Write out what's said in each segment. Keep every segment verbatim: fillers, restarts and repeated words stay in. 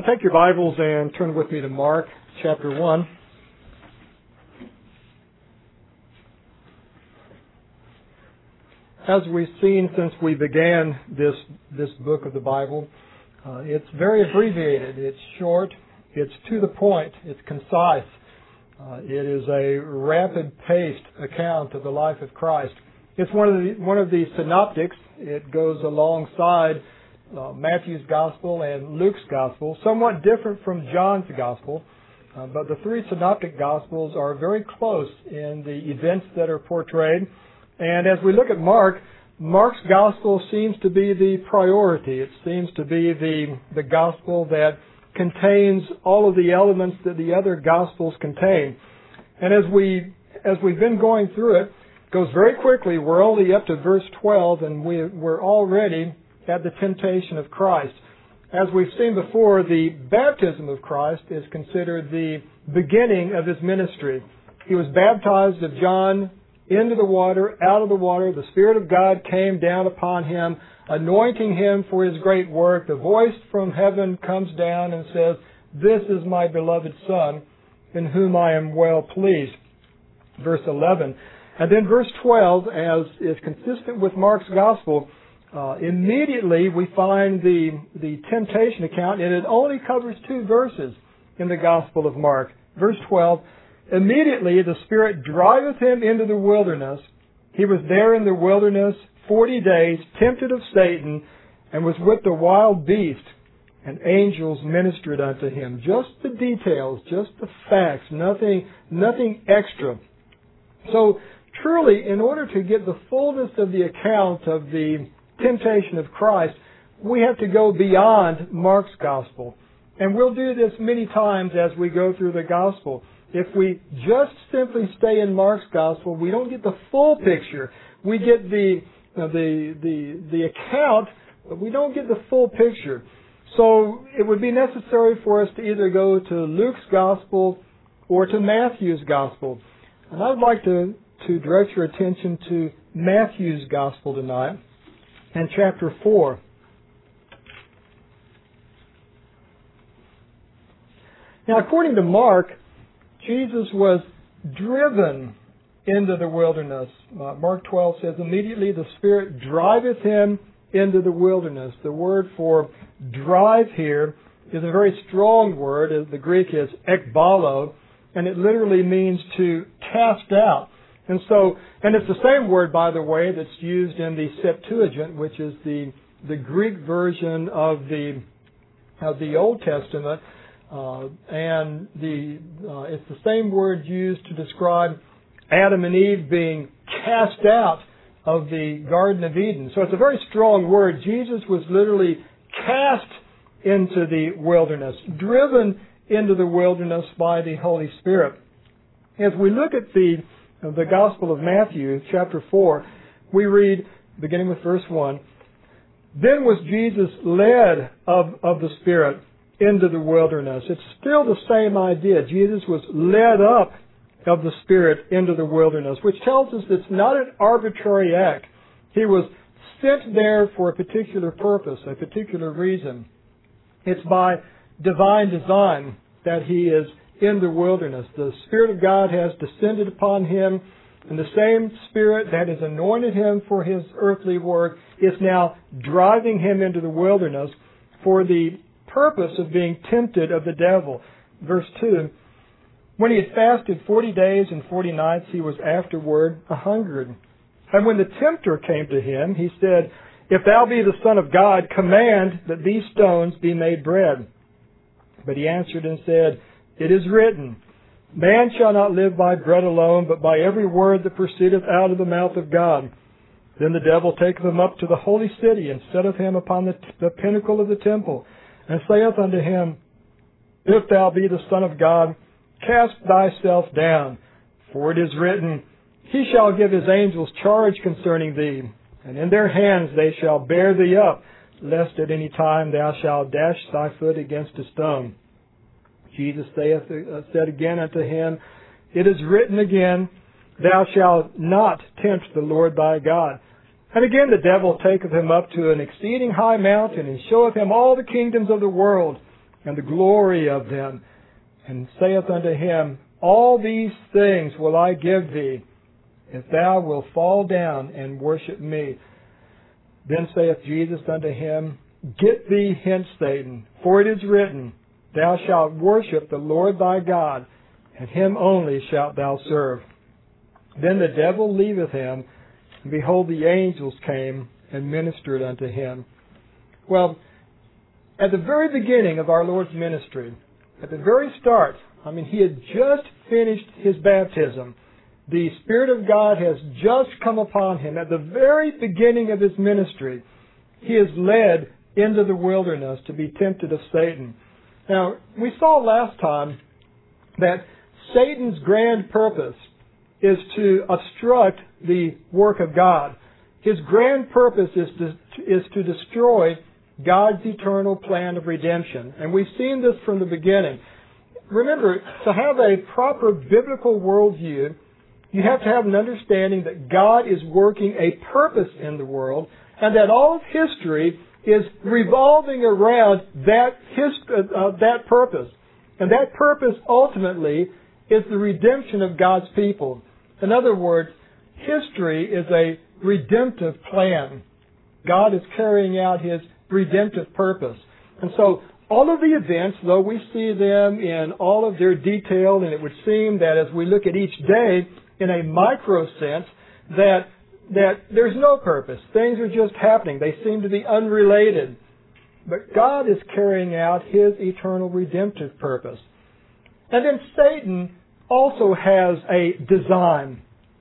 Take your Bibles and turn with me to Mark chapter one. As we've seen since we began this this book of the Bible, uh, it's very abbreviated. It's short. It's to the point. It's concise. Uh, it is a rapid-paced account of the life of Christ. It's one of the one of the synoptics. It goes alongside Uh, Matthew's Gospel and Luke's Gospel, somewhat different from John's Gospel, uh, but the three synoptic Gospels are very close in the events that are portrayed. And as we look at Mark, Mark's Gospel seems to be the priority. It seems to be the, the Gospel that contains all of the elements that the other Gospels contain. And as, we, as we've been going through it, it goes very quickly. We're only up to verse twelve, and we, we're already at the temptation of Christ. As we've seen before, the baptism of Christ is considered the beginning of His ministry. He was baptized of John into the water, out of the water. The Spirit of God came down upon Him, anointing Him for His great work. The voice from heaven comes down and says, "This is my beloved Son, in whom I am well pleased." Verse eleven. And then verse twelve, as is consistent with Mark's Gospel, Uh, immediately we find the, the temptation account, and it only covers two verses in the Gospel of Mark. Verse twelve, immediately the Spirit driveth him into the wilderness. He was there in the wilderness forty days, tempted of Satan, and was with the wild beast, and angels ministered unto him. Just the details, just the facts, nothing, nothing extra. So truly, in order to get the fullness of the account of the temptation of Christ, we have to go beyond Mark's Gospel. And we'll do this many times as we go through the Gospel. If we just simply stay in Mark's Gospel, we don't get the full picture. We get the you know, the the the account, but we don't get the full picture. So it would be necessary for us to either go to Luke's Gospel or to Matthew's Gospel. And I would like to, to direct your attention to Matthew's Gospel tonight, and chapter four. Now, according to Mark, Jesus was driven into the wilderness. Uh, Mark twelve says, immediately the Spirit driveth him into the wilderness. The word for drive here is a very strong word. The Greek is ekbalo, and it literally means to cast out. And so, and it's the same word, by the way, that's used in the Septuagint, which is the the Greek version of the of the Old Testament, uh, and the uh, it's the same word used to describe Adam and Eve being cast out of the Garden of Eden. So it's a very strong word. Jesus was literally cast into the wilderness, driven into the wilderness by the Holy Spirit. As we look at the the Gospel of Matthew, chapter four, we read, beginning with verse one, then was Jesus led of, of the Spirit into the wilderness. It's still the same idea. Jesus was led up of the Spirit into the wilderness, which tells us it's not an arbitrary act. He was sent there for a particular purpose, a particular reason. It's by divine design that He is in the wilderness. The Spirit of God has descended upon Him, and the same Spirit that has anointed Him for His earthly work is now driving Him into the wilderness for the purpose of being tempted of the devil. Verse two, when He had fasted forty days and forty nights, He was afterward a hungered. And when the tempter came to Him, He said, if thou be the Son of God, command that these stones be made bread. But He answered and said, it is written, man shall not live by bread alone, but by every word that proceedeth out of the mouth of God. Then the devil taketh him up to the holy city, and setteth him upon the, the pinnacle of the temple, and saith unto him, if thou be the Son of God, cast thyself down. For it is written, He shall give His angels charge concerning thee, and in their hands they shall bear thee up, lest at any time thou shalt dash thy foot against a stone. Jesus saith, uh, said again unto him, it is written again, thou shalt not tempt the Lord thy God. And again the devil taketh him up to an exceeding high mountain, and showeth him all the kingdoms of the world, and the glory of them, and saith unto him, All these things will I give thee, if thou wilt fall down and worship me. Then saith Jesus unto him, Get thee hence, Satan, for it is written, Thou shalt worship the Lord thy God, and him only shalt thou serve. Then the devil leaveth him, and behold, the angels came and ministered unto him. Well, at the very beginning of our Lord's ministry, at the very start, I mean, he had just finished his baptism. The Spirit of God has just come upon him. At the very beginning of his ministry, he is led into the wilderness to be tempted of Satan. Now, we saw last time that Satan's grand purpose is to obstruct the work of God. His grand purpose is to, is to destroy God's eternal plan of redemption. And we've seen this from the beginning. Remember, to have a proper biblical worldview, you have to have an understanding that God is working a purpose in the world, and that all of history is revolving around that hist- uh, that purpose. And that purpose ultimately is the redemption of God's people. In other words, history is a redemptive plan. God is carrying out His redemptive purpose. And so all of the events, though we see them in all of their detail, and it would seem that as we look at each day in a micro sense, that that there's no purpose. Things are just happening. They seem to be unrelated. But God is carrying out His eternal redemptive purpose. And then Satan also has a design,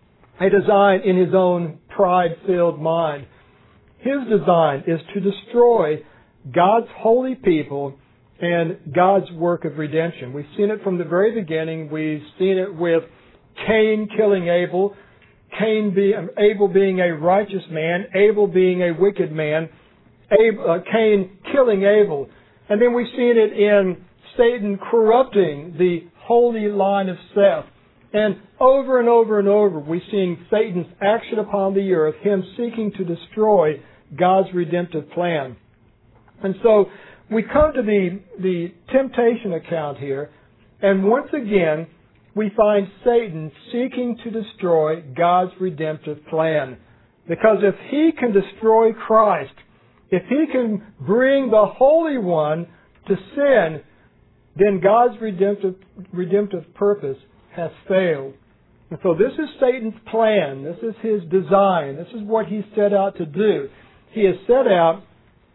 a design in his own pride-filled mind. His design is to destroy God's holy people and God's work of redemption. We've seen it from the very beginning. We've seen it with Cain killing Abel, Cain be, Abel being a righteous man, Abel being a wicked man, Abel, uh, Cain killing Abel. And then we've seen it in Satan corrupting the holy line of Seth. And over and over and over, we've seen Satan's action upon the earth, him seeking to destroy God's redemptive plan. And so we come to the, the temptation account here, and once again, we find Satan seeking to destroy God's redemptive plan. Because if he can destroy Christ, if he can bring the Holy One to sin, then God's redemptive, redemptive purpose has failed. And so this is Satan's plan. This is his design. This is what he set out to do. He has set out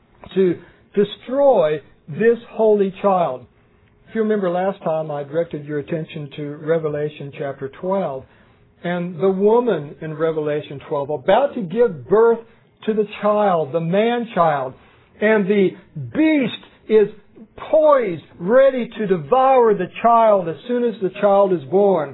to destroy this holy child. If you remember last time, I directed your attention to Revelation chapter twelve. And the woman in Revelation twelve, about to give birth to the child, the man-child. And the beast is poised, ready to devour the child as soon as the child is born.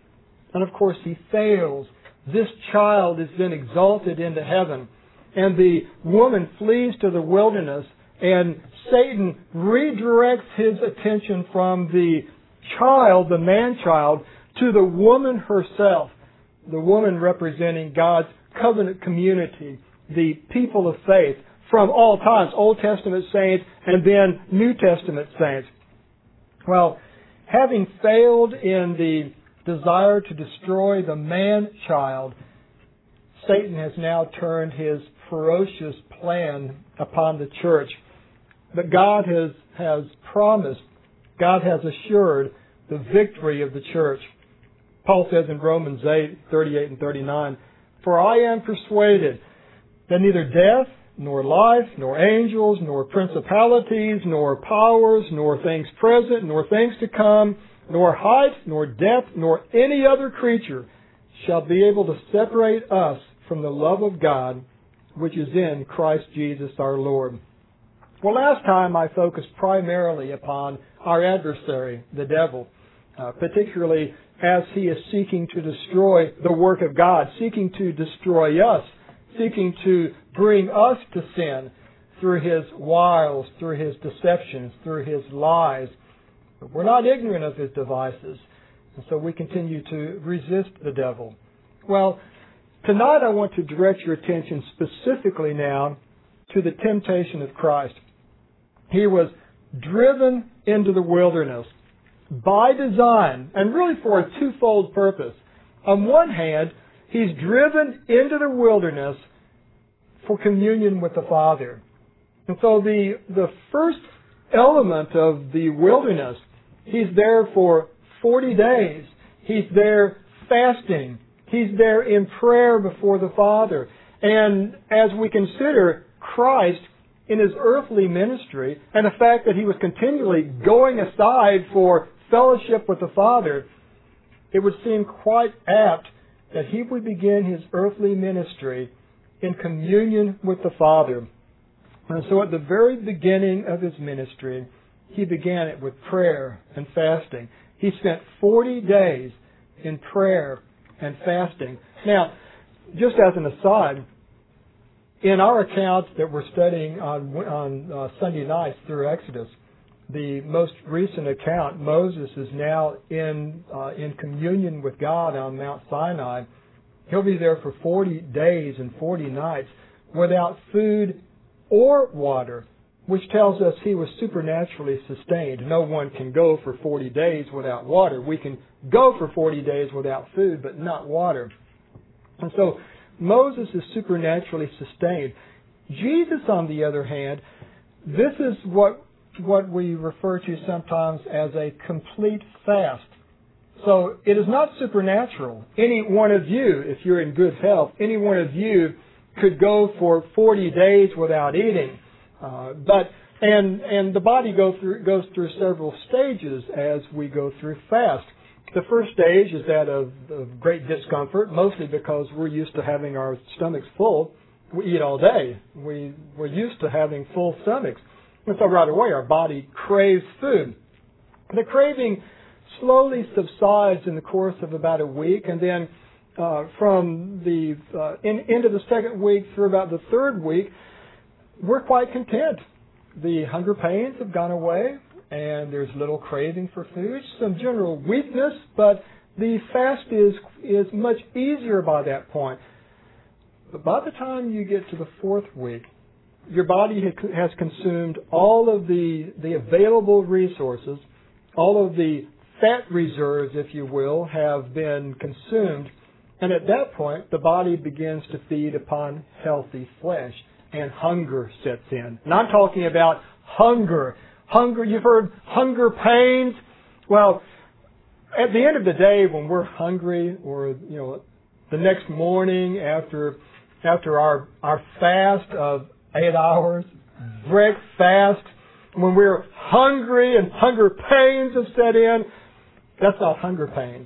And of course, he fails. This child is then exalted into heaven. And the woman flees to the wilderness, and Satan redirects his attention from the child, the man-child, to the woman herself. The woman representing God's covenant community, the people of faith from all times, Old Testament saints and then New Testament saints. Well, having failed in the desire to destroy the man-child, Satan has now turned his ferocious plan upon the church. But God has, has promised, God has assured the victory of the church. Paul says in Romans eight, thirty-eight and thirty-nine, For I am persuaded that neither death, nor life, nor angels, nor principalities, nor powers, nor things present, nor things to come, nor height, nor depth, nor any other creature shall be able to separate us from the love of God, which is in Christ Jesus our Lord. Well, last time I focused primarily upon our adversary, the devil, uh, particularly as he is seeking to destroy the work of God, seeking to destroy us, seeking to bring us to sin through his wiles, through his deceptions, through his lies. But we're not ignorant of his devices, and so we continue to resist the devil. Well, tonight I want to direct your attention specifically now to the temptation of Christ. He was driven into the wilderness by design, and really for a twofold purpose. On one hand, he's driven into the wilderness for communion with the Father. And so the, the first element of the wilderness, he's there for forty days. He's there fasting. He's there in prayer before the Father. And as we consider Christ in His earthly ministry and the fact that He was continually going aside for fellowship with the Father, it would seem quite apt that He would begin His earthly ministry in communion with the Father. And so at the very beginning of His ministry, He began it with prayer and fasting. He spent forty days in prayer and fasting. Now, just as an aside, in our accounts that we're studying on, on uh, Sunday nights through Exodus, the most recent account, Moses is now in uh, in communion with God on Mount Sinai. He'll be there for forty days and forty nights without food or water, which tells us he was supernaturally sustained. No one can go for forty days without water. We can go for forty days without food, but not water. And so Moses is supernaturally sustained. Jesus, on the other hand, this is what what we refer to sometimes as a complete fast. So it is not supernatural. Any one of you, if you're in good health, any one of you could go for forty days without eating. Uh, but and and the body go through, goes through several stages as we go through fast. The first stage is that of, of great discomfort, mostly because we're used to having our stomachs full. We eat all day. We, we're used to having full stomachs. And so right away our body craves food. The craving slowly subsides in the course of about a week, and then uh, from the uh, in, into the second week through about the third week, we're quite content. The hunger pains have gone away, and there's little craving for food, some general weakness, but the fast is is much easier by that point. But by the time you get to the fourth week, your body has consumed all of the, the available resources, all of the fat reserves, if you will, have been consumed, and at that point, the body begins to feed upon healthy flesh, and hunger sets in. And I'm talking about hunger. Hunger, you've heard hunger pains. Well, at the end of the day, when we're hungry, or you know, the next morning after after our our fast of eight hours, break fast, when we're hungry and hunger pains have set in, that's not hunger pains.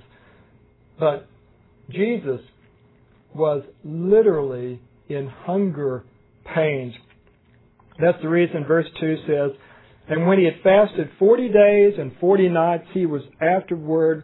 But Jesus was literally in hunger pains. That's the reason verse two says, and when he had fasted forty days and forty nights, he was afterward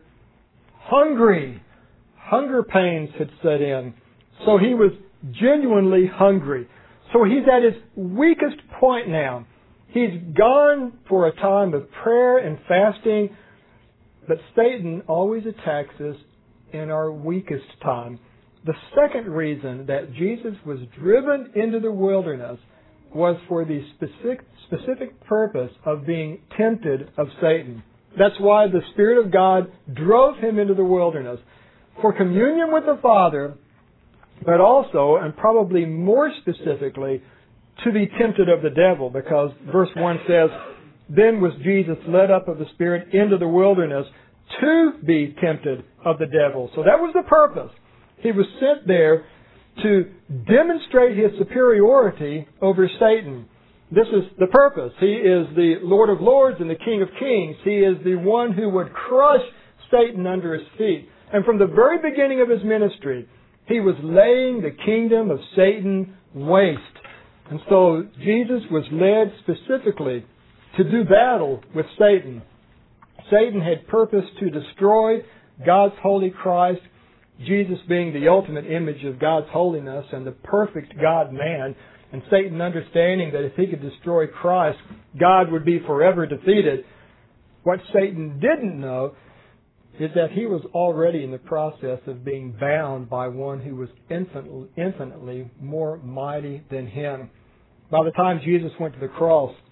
hungry. Hunger pains had set in. So he was genuinely hungry. So he's at his weakest point now. He's gone for a time of prayer and fasting, but Satan always attacks us in our weakest time. The second reason that Jesus was driven into the wilderness was for the specific, specific purpose of being tempted of Satan. That's why the Spirit of God drove him into the wilderness, for communion with the Father, but also, and probably more specifically, to be tempted of the devil, because verse one says, then was Jesus led up of the Spirit into the wilderness to be tempted of the devil. So that was the purpose. He was sent there to demonstrate his superiority over Satan. This is the purpose. He is the Lord of Lords and the King of Kings. He is the one who would crush Satan under his feet. And from the very beginning of his ministry, he was laying the kingdom of Satan waste. And so Jesus was led specifically to do battle with Satan. Satan had purposed to destroy God's holy Christ, Jesus being the ultimate image of God's holiness and the perfect God-man, and Satan understanding that if he could destroy Christ, God would be forever defeated. What Satan didn't know is that he was already in the process of being bound by one who was infinitely, infinitely more mighty than him. By the time Jesus went to the cross,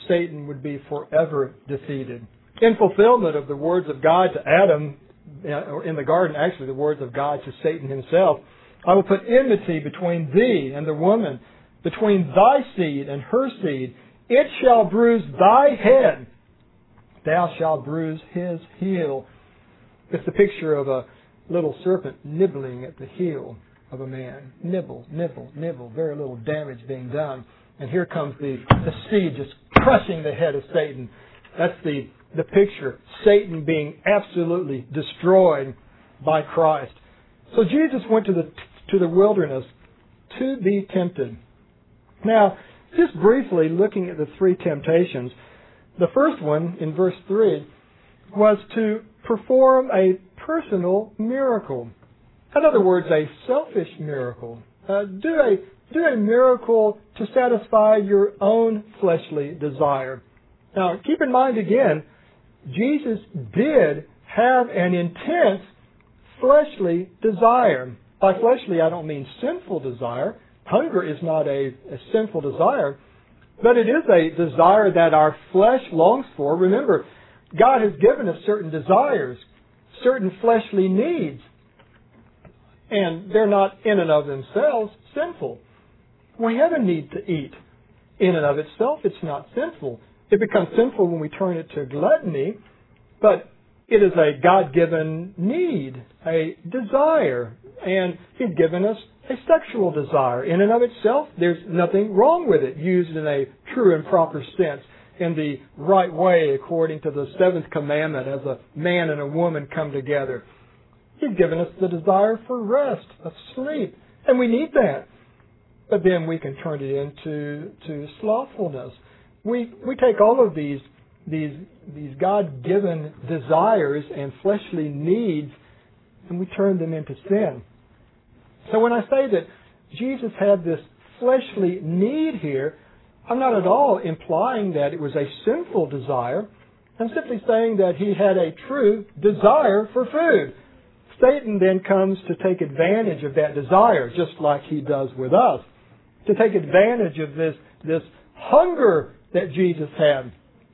Satan would be forever defeated. In fulfillment of the words of God to Adam, or in the garden, actually the words of God to Satan himself, I will put enmity between thee and the woman, between thy seed and her seed. It shall bruise thy head. Thou shalt bruise his heel. It's the picture of a little serpent nibbling at the heel of a man. Nibble, nibble, nibble. Very little damage being done. And here comes the, the seed just crushing the head of Satan. That's the, the picture. Satan being absolutely destroyed by Christ. So Jesus went to the to the wilderness to be tempted. Now, just briefly looking at the three temptations, the first one in verse three was to perform a personal miracle. In other words, a selfish miracle. Uh, do a do a miracle to satisfy your own fleshly desire. Now, keep in mind again, Jesus did have an intense fleshly desire. By fleshly, I don't mean sinful desire. Hunger is not a, a sinful desire, but it is a desire that our flesh longs for. Remember, God has given us certain desires, certain fleshly needs, and they're not in and of themselves sinful. We have a need to eat. In and of itself, it's not sinful. It becomes sinful when we turn it to gluttony, but it is a God-given need, a desire, and He's given us a sexual desire. In and of itself, there's nothing wrong with it, used in a true and proper sense, in the right way, according to the seventh commandment, as a man and a woman come together. He's given us the desire for rest, of sleep, and we need that. But then we can turn it into to slothfulness. We we take all of these these these God-given desires and fleshly needs, and we turn them into sin. So when I say that Jesus had this fleshly need here, I'm not at all implying that it was a sinful desire. I'm simply saying that he had a true desire for food. Satan then comes to take advantage of that desire, just like he does with us. To take advantage of this, this hunger that Jesus had.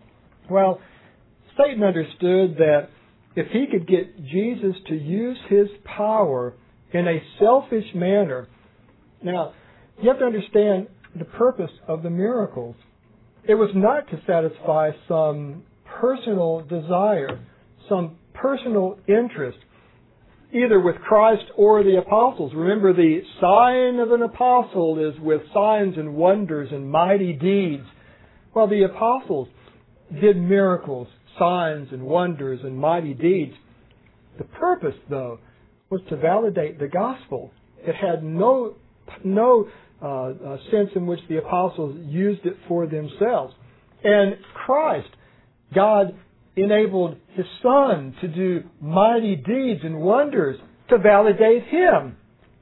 Well, Satan understood that if he could get Jesus to use his power in a selfish manner. Now, you have to understand the purpose of the miracles. It was not to satisfy some personal desire, some personal interest, either with Christ or the apostles. Remember, the sign of an apostle is with signs and wonders and mighty deeds. Well, the apostles did miracles, signs and wonders and mighty deeds. The purpose, though, was to validate the gospel. It had no no uh, uh, sense in which the apostles used it for themselves. And Christ, God enabled His Son to do mighty deeds and wonders to validate Him,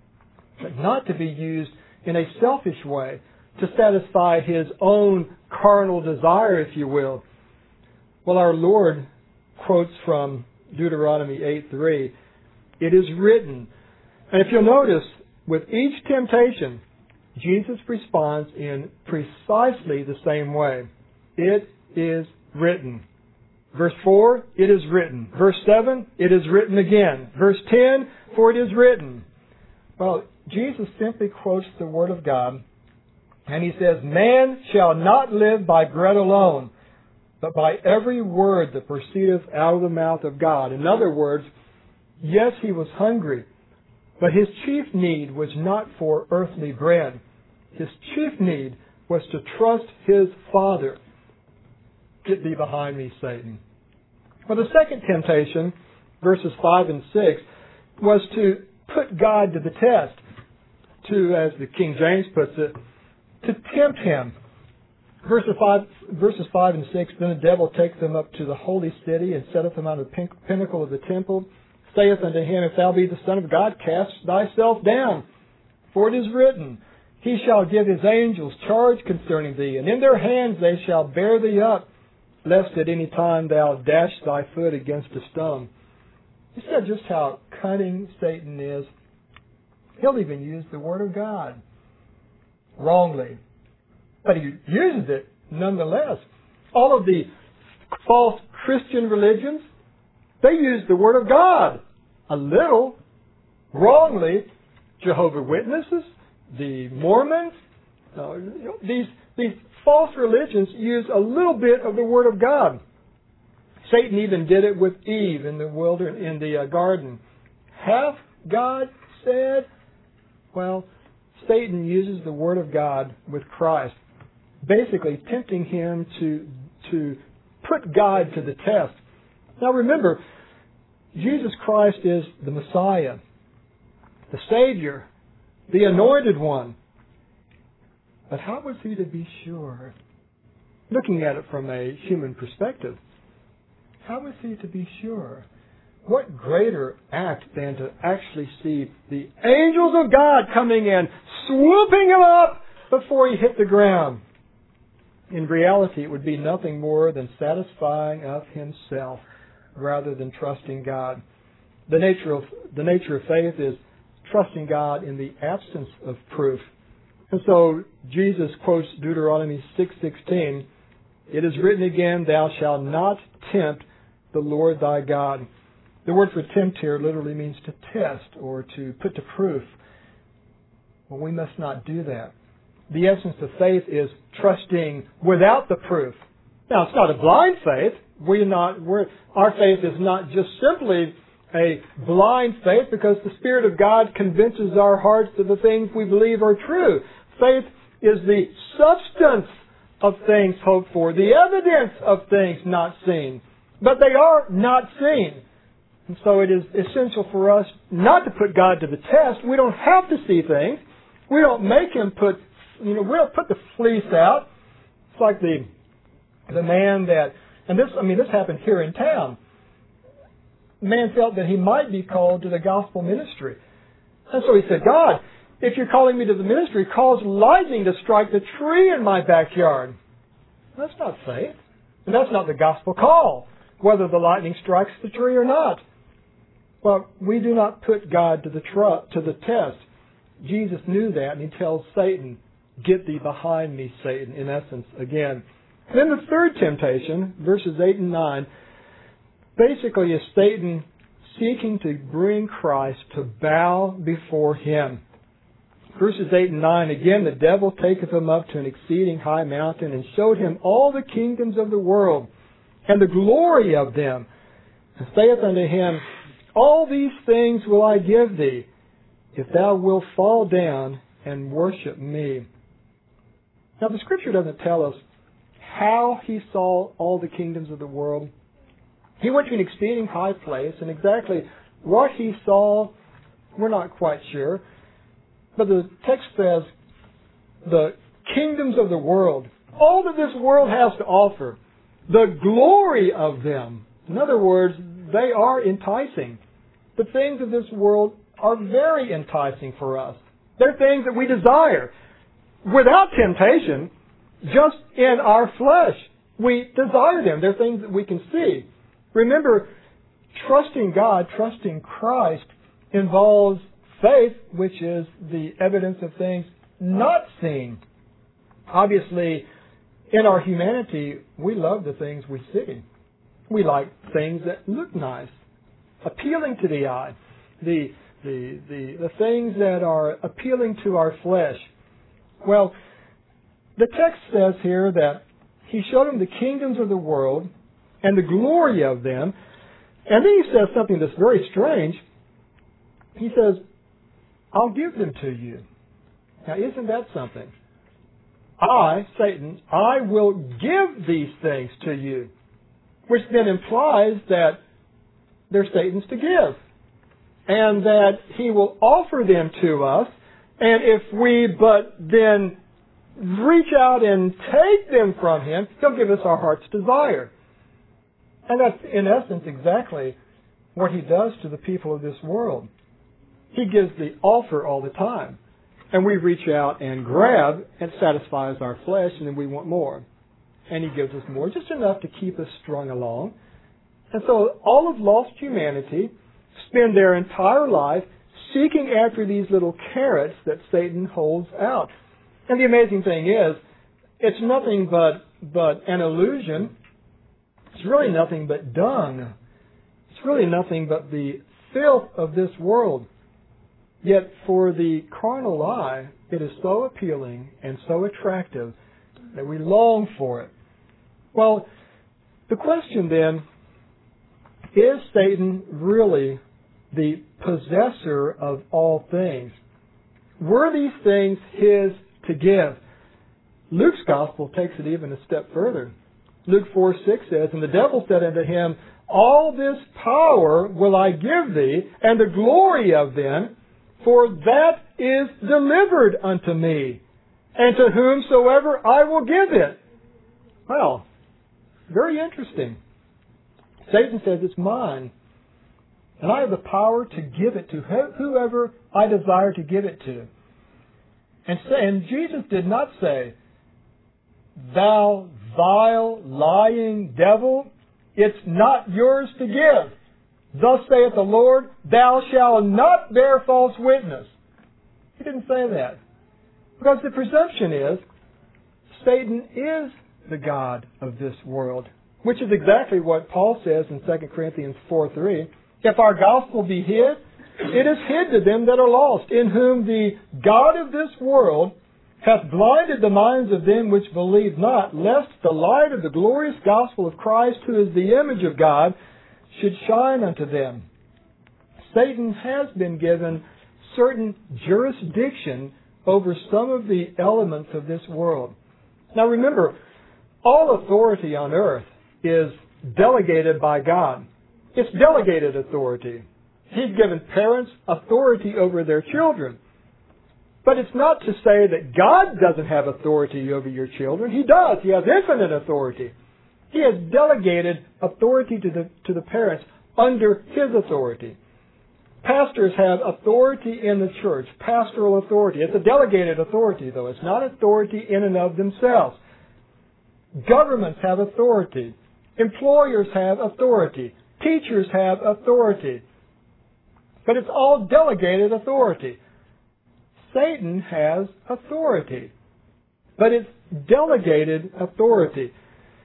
but not to be used in a selfish way to satisfy His own carnal desire, if you will. Well, our Lord quotes from Deuteronomy eight three, "It is written." And if you'll notice, with each temptation, Jesus responds in precisely the same way. It is written. Verse four, it is written. Verse seven, it is written again. Verse ten, for it is written. Well, Jesus simply quotes the Word of God, and He says, "Man shall not live by bread alone, but by every word that proceedeth out of the mouth of God." In other words, yes, He was hungry, but His chief need was not for earthly bread. His chief need was to trust His Father. "Get thee behind me, Satan." Well, the second temptation, verses five and six, was to put God to the test. To, as the King James puts it, to tempt Him. Verses five, verses five and six, "Then the devil taketh him up to the holy city, and setteth him on the pin- pinnacle of the temple, saith unto him, If thou be the Son of God, cast thyself down. For it is written, He shall give His angels charge concerning thee, and in their hands they shall bear thee up, lest at any time thou dash thy foot against a stone." You see just how cunning Satan is. He'll even use the Word of God wrongly, but he uses it nonetheless. All of the false Christian religions, they use the Word of God a little, wrongly. Jehovah's Witnesses, the Mormons, uh, you know, these these false religions use a little bit of the Word of God. Satan even did it with Eve in the wilderness, in the uh, garden. Hath God said? Well, Satan uses the Word of God with Christ, basically tempting him to to put God to the test. Now remember, Jesus Christ is the Messiah, the Savior, the Anointed One. But how was he to be sure? Looking at it from a human perspective, how was he to be sure? What greater act than to actually see the angels of God coming in, swooping him up before he hit the ground? In reality, it would be nothing more than satisfying of himself rather than trusting God. The nature of the nature of faith is trusting God in the absence of proof. And so Jesus quotes Deuteronomy six sixteen. It is written again, thou shalt not tempt the Lord thy God. The word for tempt here literally means to test or to put to proof. Well, we must not do that. The essence of faith is trusting without the proof. Now, it's not a blind faith. We're not, we're, our faith is not just simply a blind faith because the Spirit of God convinces our hearts that the things we believe are true. Faith is the substance of things hoped for, the evidence of things not seen. But they are not seen. And so it is essential for us not to put God to the test. We don't have to see things. We don't make Him put, you know, we don't put the fleece out. It's like the the man that, and this, I mean, this happened here in town. The man felt that he might be called to the gospel ministry. And so he said, God, if you're calling me to the ministry, cause lightning to strike the tree in my backyard. That's not faith. And that's not the gospel call, whether the lightning strikes the tree or not. Well, we do not put God to the tr- to the test. Jesus knew that, and He tells Satan, get thee behind me, Satan, in essence, again. And then the third temptation, verses eight and nine, basically is Satan seeking to bring Christ to bow before Him. Verses eight and nine, again, the devil taketh him up to an exceeding high mountain, and showed him all the kingdoms of the world, and the glory of them, and saith unto him, all these things will I give thee, if thou wilt fall down and worship me. Now, the Scripture doesn't tell us how he saw all the kingdoms of the world. He went to an exceeding high place, and exactly what he saw, we're not quite sure. But the text says, the kingdoms of the world, all that this world has to offer, the glory of them. In other words, they are enticing. The things of this world are very enticing for us. They're things that we desire. Without temptation, just in our flesh, we desire them. They're things that we can see. Remember, trusting God, trusting Christ, involves faith, which is the evidence of things not seen. Obviously, in our humanity, we love the things we see. We like things that look nice, appealing to the eye, the, the, the, the things that are appealing to our flesh. Well, the text says here that He showed him the kingdoms of the world and the glory of them. And then He says something that's very strange. He says, I'll give them to you. Now, isn't that something? I, Satan, I will give these things to you. Which then implies that they're Satan's to give. And that He will offer them to us. And if we but then reach out and take them from Him, He'll give us our heart's desire. And that's, in essence, exactly what He does to the people of this world. He gives the offer all the time. And we reach out and grab, and it satisfies our flesh, and then we want more. And He gives us more, just enough to keep us strung along. And so all of lost humanity spend their entire life seeking after these little carrots that Satan holds out. And the amazing thing is, it's nothing but but an illusion. It's really nothing but dung. It's really nothing but the filth of this world. Yet for the carnal eye, it is so appealing and so attractive that we long for it. Well, the question then, is Satan really the possessor of all things? Were these things his to give? Luke's gospel takes it even a step further. Luke four six says, "And the devil said unto him, All this power will I give thee, and the glory of them, for that is delivered unto me, and to whomsoever I will give it." Well, very interesting. Satan says, it's mine, and I have the power to give it to whoever I desire to give it to. And, say, and Jesus did not say, "Thou vile, lying devil, it's not yours to give. Thus saith the Lord, thou shalt not bear false witness." He didn't say that. Because the presumption is, Satan is the god of this world, which is exactly what Paul says in Second Corinthians four three. "If our gospel be hid, it is hid to them that are lost, in whom the God of this world hath blinded the minds of them which believe not, lest the light of the glorious gospel of Christ, who is the image of God, should shine unto them." Satan has been given certain jurisdiction over some of the elements of this world. Now remember, all authority on earth is delegated by God. It's delegated authority. He's given parents authority over their children. But it's not to say that God doesn't have authority over your children. He does. He has infinite authority. He has delegated authority to the, to the parents under His authority. Pastors have authority in the church, pastoral authority. It's a delegated authority, though. It's not authority in and of themselves. Governments have authority. Employers have authority. Teachers have authority. But it's all delegated authority. Satan has authority, but it's delegated authority.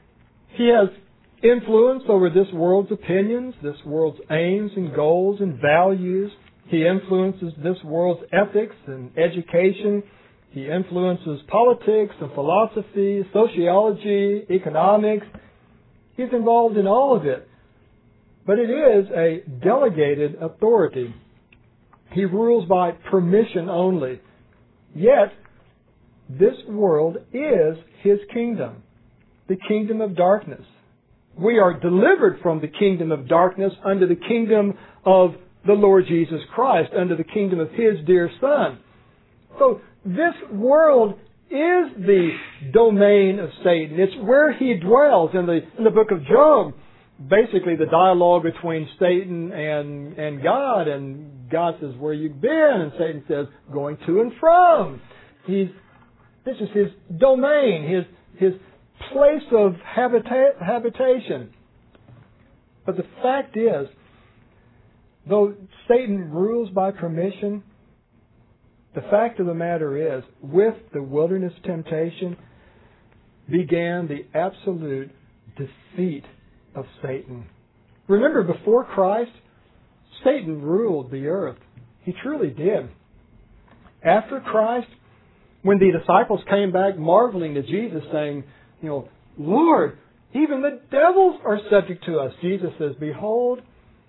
He has influence over this world's opinions, this world's aims and goals and values. He influences this world's ethics and education. He influences politics and philosophy, sociology, economics. He's involved in all of it. But it is a delegated authority. He rules by permission only. Yet, this world is His kingdom, the kingdom of darkness. We are delivered from the kingdom of darkness under the kingdom of the Lord Jesus Christ, under the kingdom of His dear Son. So, this world is the domain of Satan. It's where he dwells. In the, in the book of Job, basically the dialogue between Satan and, and God, and God says, "Where you been?" And Satan says, "Going to and from." He's, this is his domain, his, his place of habita- habitation. But the fact is, though Satan rules by permission, the fact of the matter is, with the wilderness temptation began the absolute defeat of Satan. Remember, before Christ, Satan ruled the earth. He truly did. After Christ, when the disciples came back marveling to Jesus, saying, you know, "Lord, even the devils are subject to us," Jesus says, "Behold,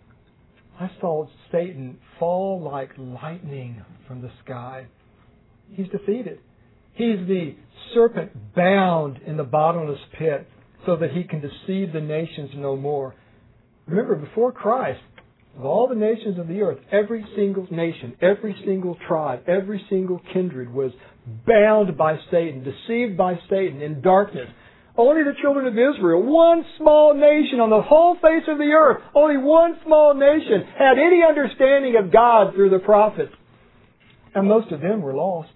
I saw Satan fall like lightning from the sky." He's defeated. He's the serpent bound in the bottomless pit so that he can deceive the nations no more. Remember, before Christ, of all the nations of the earth, every single nation, every single tribe, every single kindred was bound by Satan, deceived by Satan in darkness. Only the children of Israel, one small nation on the whole face of the earth, only one small nation had any understanding of God through the prophets. And most of them were lost.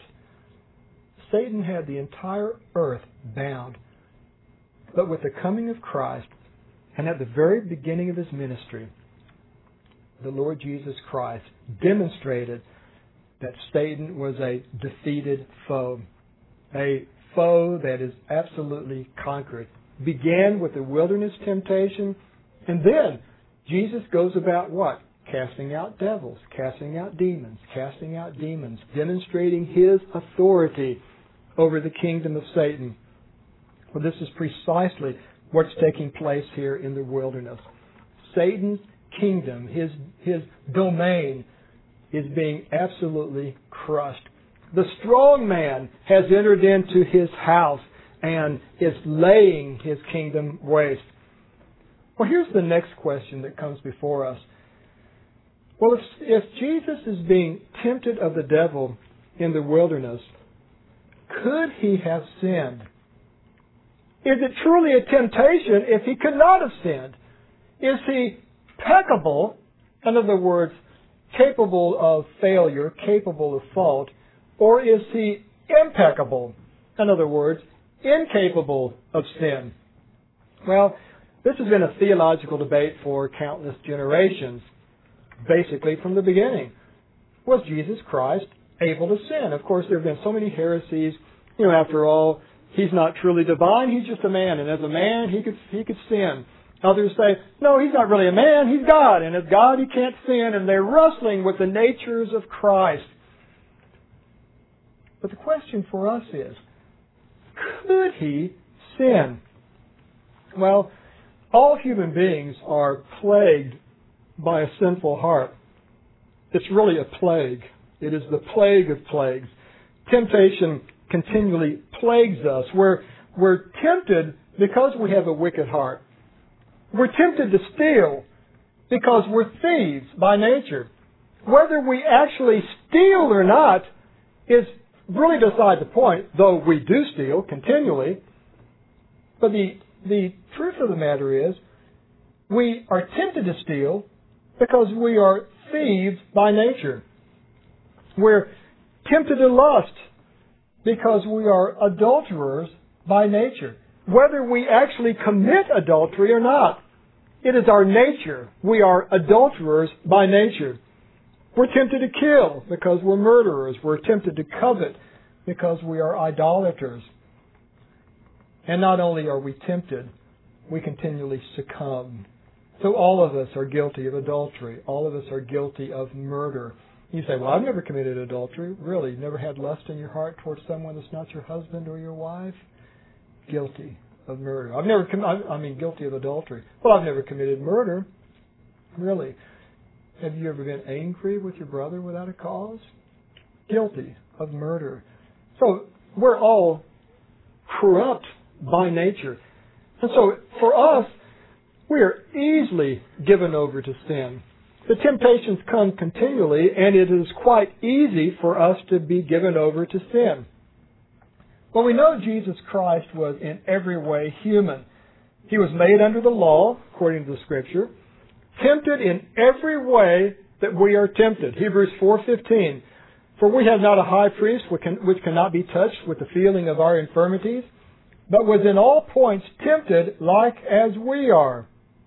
Satan had the entire earth bound. But with the coming of Christ, and at the very beginning of His ministry, the Lord Jesus Christ demonstrated that Satan was a defeated foe, a foe that is absolutely conquered. Began with the wilderness temptation, and then Jesus goes about what? Casting out devils, casting out demons, casting out demons, demonstrating His authority over the kingdom of Satan. Well, this is precisely what's taking place here in the wilderness. Satan's kingdom, his, his domain, is being absolutely crushed. The strong man has entered into his house and is laying his kingdom waste. Well, here's the next question that comes before us. Well, if, if Jesus is being tempted of the devil in the wilderness, could He have sinned? Is it truly a temptation if He could not have sinned? Is He peccable, in other words, capable of failure, capable of fault, or is He impeccable, in other words, incapable of sin? Well, this has been a theological debate for countless generations, basically from the beginning. Was Jesus Christ able to sin? Of course, there have been so many heresies. You know, after all, He's not truly divine, He's just a man, and as a man, He could he could sin. Others say, no, He's not really a man, He's God, and as God, He can't sin, and they're wrestling with the natures of Christ. But the question for us is, could He sin? Well, all human beings are plagued by a sinful heart. It's really a plague. It is the plague of plagues. Temptation continually plagues us. We're, we're tempted because we have a wicked heart. We're tempted to steal because we're thieves by nature. Whether we actually steal or not is really beside the point, though we do steal continually. But the, the truth of the matter is, we are tempted to steal because we are thieves by nature. We're tempted to lust because we are adulterers by nature. Whether we actually commit adultery or not, it is our nature. We are adulterers by nature. We're tempted to kill because we're murderers. We're tempted to covet because we are idolaters. And not only are we tempted, we continually succumb. So all of us are guilty of adultery. All of us are guilty of murder. You say, well, I've never committed adultery. Really? You've never had lust in your heart towards someone that's not your husband or your wife? Guilty of murder. I've never, com- I mean, guilty of adultery. Well, I've never committed murder. Really? Have you ever been angry with your brother without a cause? Guilty of murder. So we're all corrupt by nature. And so for us, we are easily given over to sin. The temptations come continually, and it is quite easy for us to be given over to sin. Well, we know Jesus Christ was in every way human. He was made under the law, according to the Scripture, tempted in every way that we are tempted. Hebrews four fifteen. For we have not a high priest which, can, which cannot be touched with the feeling of our infirmities, but was in all points tempted like as we are,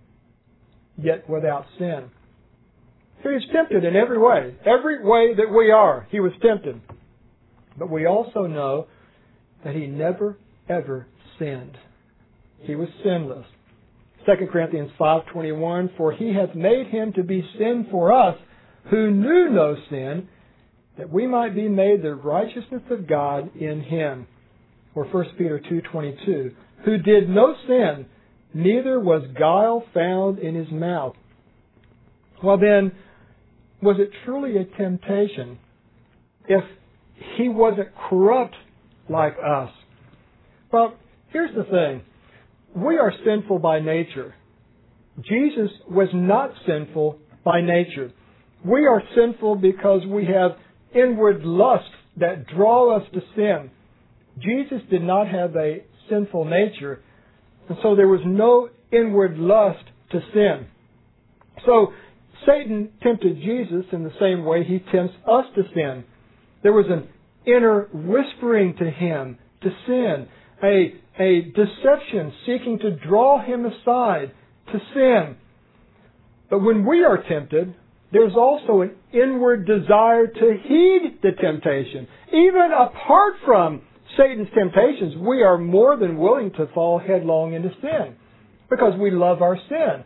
yet without sin. He was tempted in every way. Every way that we are, He was tempted. But we also know that He never, ever sinned. He was sinless. Second Corinthians five twenty-one, for He hath made Him to be sin for us, who knew no sin, that we might be made the righteousness of God in Him. Or First Peter two twenty-two, who did no sin, neither was guile found in His mouth. Well then, was it truly a temptation if He wasn't corrupt like us? Well, here's the thing. We are sinful by nature. Jesus was not sinful by nature. We are sinful because we have inward lusts that draw us to sin. Jesus did not have a sinful nature, and so there was no inward lust to sin. So Satan tempted Jesus in the same way he tempts us to sin. There was an inner whispering to him to sin, a, a deception seeking to draw him aside to sin. But when we are tempted, there's also an inward desire to heed the temptation, even apart from Satan's temptations, we are more than willing to fall headlong into sin because we love our sin.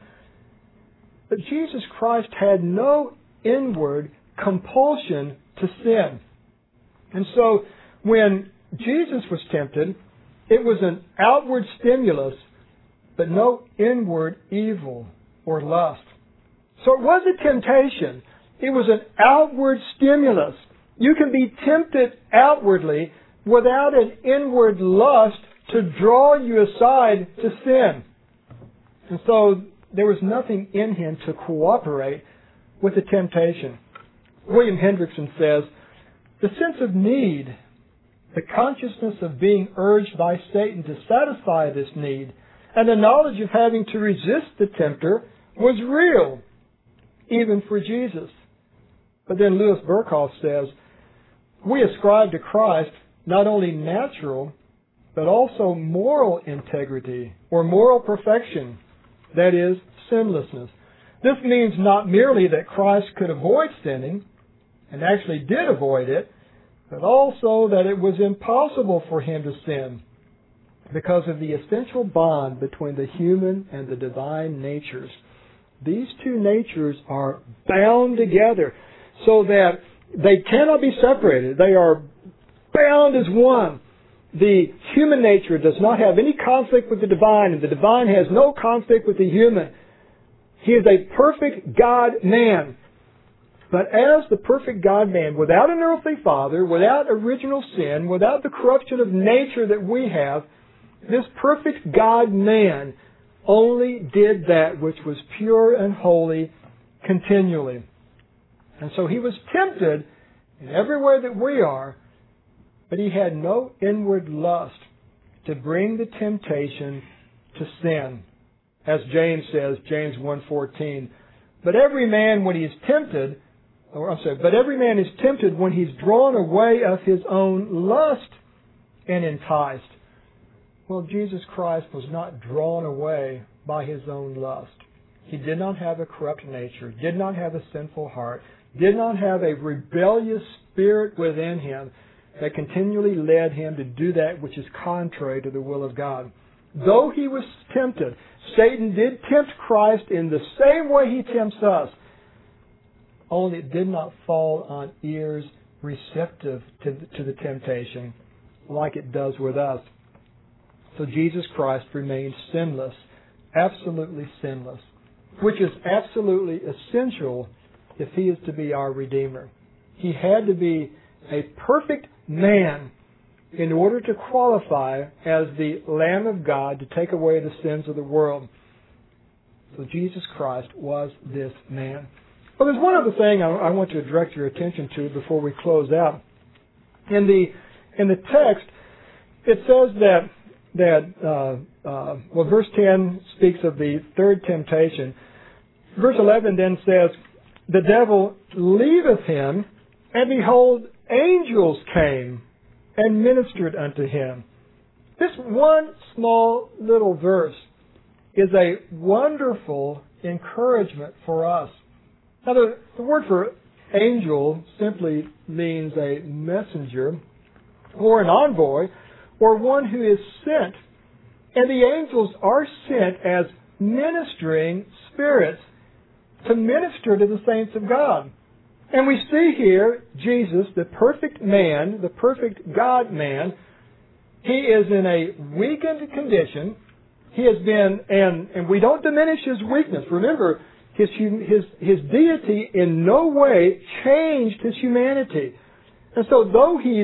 But Jesus Christ had no inward compulsion to sin. And so when Jesus was tempted, it was an outward stimulus, but no inward evil or lust. So it was a temptation. It was an outward stimulus. You can be tempted outwardly without an inward lust to draw you aside to sin. And so there was nothing in him to cooperate with the temptation. William Hendrickson says, the sense of need, the consciousness of being urged by Satan to satisfy this need, and the knowledge of having to resist the tempter was real, even for Jesus. But then Louis Berkhoff says, we ascribe to Christ not only natural, but also moral integrity or moral perfection, that is, sinlessness. This means not merely that Christ could avoid sinning, and actually did avoid it, but also that it was impossible for him to sin because of the essential bond between the human and the divine natures. These two natures are bound together so that they cannot be separated. They are bound as one. The human nature does not have any conflict with the divine, and the divine has no conflict with the human. He is a perfect God-man. But as the perfect God-man, without an earthly father, without original sin, without the corruption of nature that we have, this perfect God-man only did that which was pure and holy continually. And so he was tempted in every way that we are, but he had no inward lust to bring the temptation to sin. As James says, James one fourteen, but every man when he is tempted, or I'm sorry, but every man is tempted when he's drawn away of his own lust and enticed. Well, Jesus Christ was not drawn away by his own lust. He did not have a corrupt nature, did not have a sinful heart, did not have a rebellious spirit within him that continually led him to do that which is contrary to the will of God. Though he was tempted, Satan did tempt Christ in the same way he tempts us, only it did not fall on ears receptive to the, to the temptation like it does with us. So Jesus Christ remained sinless, absolutely sinless, which is absolutely essential if he is to be our Redeemer. He had to be a perfect man in order to qualify as the Lamb of God to take away the sins of the world. So Jesus Christ was this man. Well, there's one other thing I, I want to direct your attention to before we close out. In the in the text, it says that that uh, uh, well, verse ten speaks of the third temptation. Verse eleven then says, "The devil leaveth him, and behold, angels came and ministered unto him." This one small little verse is a wonderful encouragement for us. Now, the, the word for angel simply means a messenger or an envoy or one who is sent. And the angels are sent as ministering spirits to minister to the saints of God. And we see here Jesus, the perfect man, the perfect God-man. He is in a weakened condition. He has been, and, and we don't diminish his weakness. Remember, his, his, his deity in no way changed his humanity. And so though he's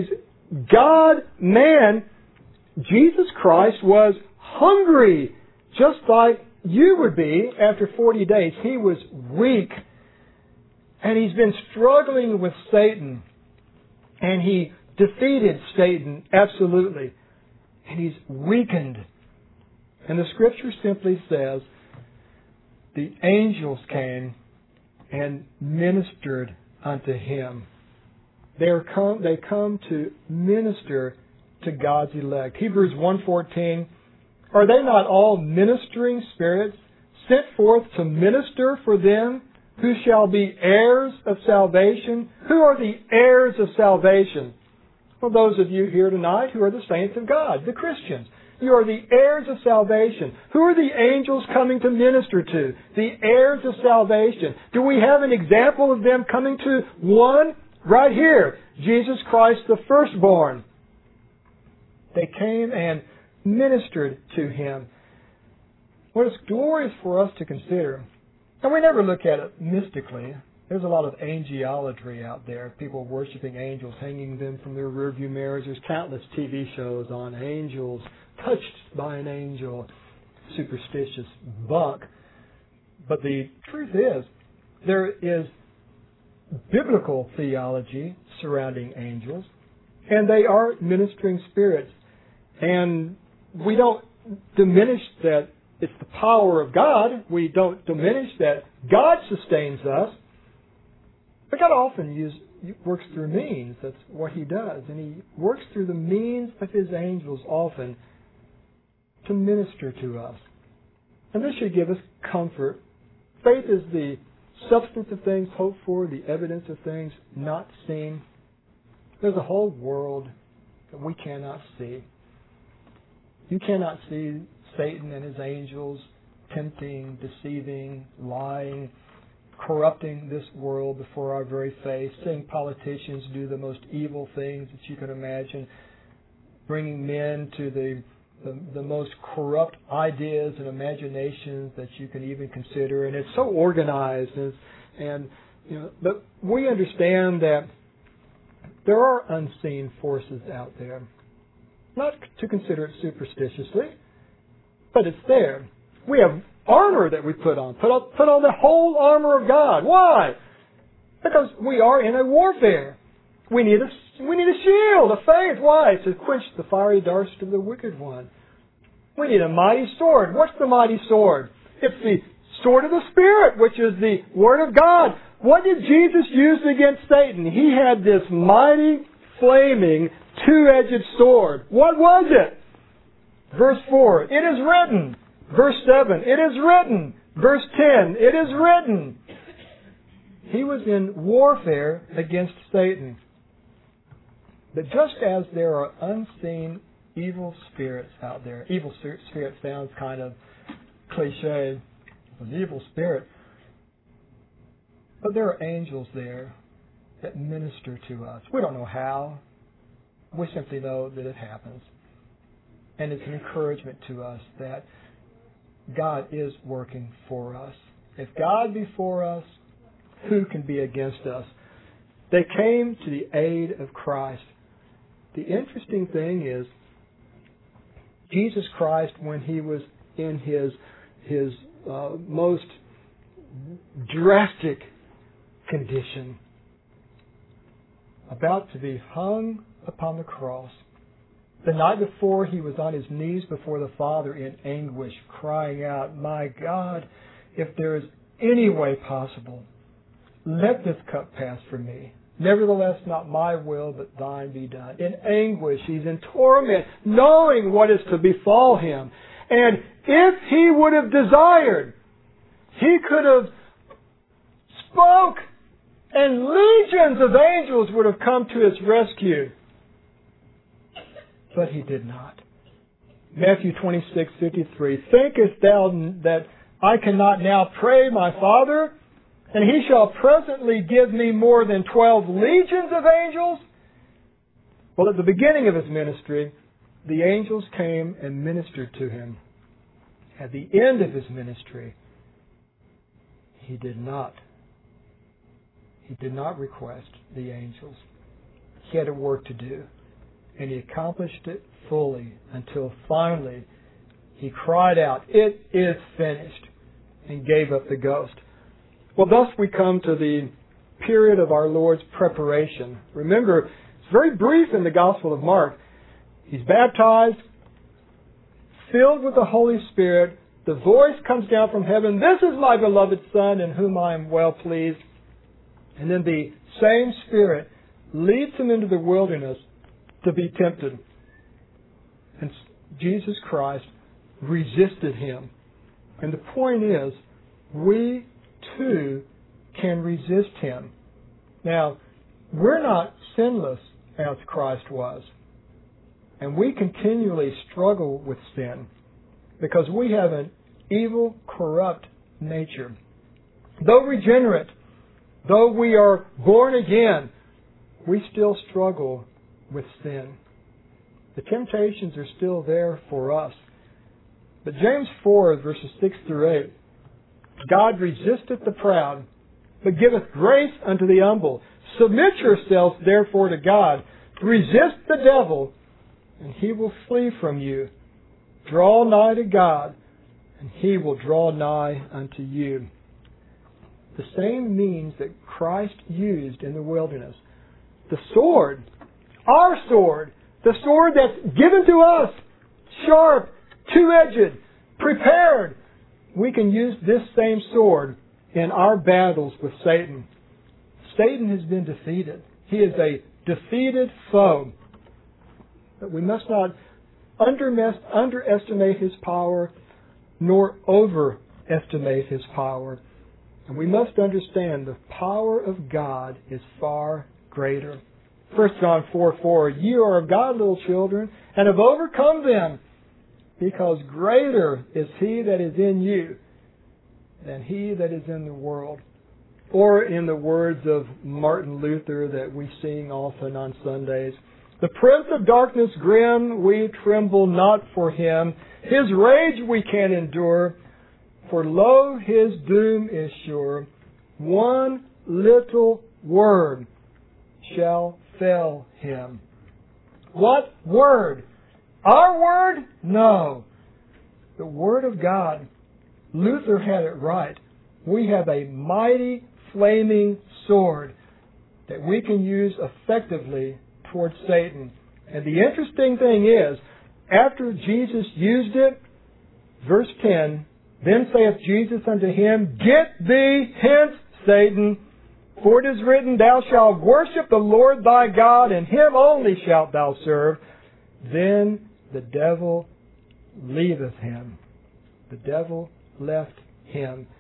God-man, Jesus Christ was hungry, just like you would be after forty days. He was weak. And he's been struggling with Satan. And he defeated Satan, absolutely. And he's weakened. And the Scripture simply says, the angels came and ministered unto him. They are come, they come to minister to God's elect. Hebrews one fourteen, are they not all ministering spirits sent forth to minister for them who shall be heirs of salvation? Who are the heirs of salvation? Well, those of you here tonight who are the saints of God, the Christians. You are the heirs of salvation. Who are the angels coming to minister to? The heirs of salvation. Do we have an example of them coming to one? Right here. Jesus Christ, the firstborn. They came and ministered to Him. What is glorious for us to consider. And we never look at it mystically. There's a lot of angelolatry out there. People worshiping angels, hanging them from their rearview mirrors. There's countless T V shows on angels, touched by an angel, superstitious bunk. But the truth is, there is biblical theology surrounding angels, and they are ministering spirits. And we don't diminish that it's the power of God. We don't diminish that God sustains us. But God often use, works through means. That's what He does. And He works through the means of His angels often to minister to us. And this should give us comfort. Faith is the substance of things hoped for, the evidence of things not seen. There's a whole world that we cannot see. You cannot see Satan and his angels tempting, deceiving, lying, corrupting this world before our very face, seeing politicians do the most evil things that you can imagine, bringing men to the the, the most corrupt ideas and imaginations that you can even consider, and it's so organized, and, and you know, but we understand that there are unseen forces out there. Not to consider it superstitiously, but it's there. We have armor that we put on. Put on, put on the whole armor of God. Why? Because we are in a warfare. We need a we need a shield, a faith. Why? To quench the fiery darts of the wicked one. We need a mighty sword. What's the mighty sword? It's the sword of the Spirit, which is the Word of God. What did Jesus use against Satan? He had this mighty, flaming, two-edged sword. What was it? Verse four, it is written. Verse seven, it is written. Verse ten, it is written. He was in warfare against Satan. But just as there are unseen evil spirits out there, evil spirit sounds kind of cliche, an evil spirit, but there are angels there that minister to us. We don't know how. We simply know that it happens. And it's an encouragement to us that God is working for us. If God be for us, who can be against us? They came to the aid of Christ. The interesting thing is, Jesus Christ, when He was in His, his uh, most drastic condition, about to be hung upon the cross, the night before He was on His knees before the Father in anguish, crying out, "My God, if there is any way possible, let this cup pass from me. Nevertheless, not my will, but Thine be done." In anguish, He's in torment, knowing what is to befall Him. And if He would have desired, He could have spoke, and legions of angels would have come to His rescue. But He did not. Matthew twenty-six fifty-three, "Thinkest thou that I cannot now pray my Father, and He shall presently give me more than twelve legions of angels?" Well, at the beginning of His ministry, the angels came and ministered to Him. At the end of His ministry, He did not. He did not request the angels. He had a work to do. And He accomplished it fully until finally He cried out, "It is finished," and gave up the ghost. Well, thus we come to the period of our Lord's preparation. Remember, it's very brief in the Gospel of Mark. He's baptized, filled with the Holy Spirit. The voice comes down from heaven, "This is my beloved Son, in whom I am well pleased." And then the same Spirit leads Him into the wilderness to be tempted. And Jesus Christ resisted Him. And the point is, we too can resist Him. Now, we're not sinless as Christ was. And we continually struggle with sin because we have an evil, corrupt nature. Though regenerate, though we are born again, we still struggle with sin. The temptations are still there for us. But James four, verses six through eight, God resisteth the proud, but giveth grace unto the humble. Submit yourselves therefore to God. Resist the devil, and he will flee from you. Draw nigh to God, and he will draw nigh unto you. The same means that Christ used in the wilderness. The sword, our sword, the sword that's given to us, sharp, two-edged, prepared. We can use this same sword in our battles with Satan. Satan has been defeated. He is a defeated foe. But we must not underestimate his power nor overestimate his power. And we must understand the power of God is far greater. First John four four, ye are of God, little children, and have overcome them, because greater is he that is in you than he that is in the world. Or in the words of Martin Luther that we sing often on Sundays, the prince of darkness grim, we tremble not for him. His rage we can endure, for lo, his doom is sure. One little word shall fell him. What word? Our word? No. The Word of God. Luther had it right. We have a mighty flaming sword that we can use effectively towards Satan. And the interesting thing is, after Jesus used it, verse ten, then saith Jesus unto him, Get thee hence, Satan, for it is written, Thou shalt worship the Lord thy God, and him only shalt thou serve. Then the devil leaveth him. The devil left him.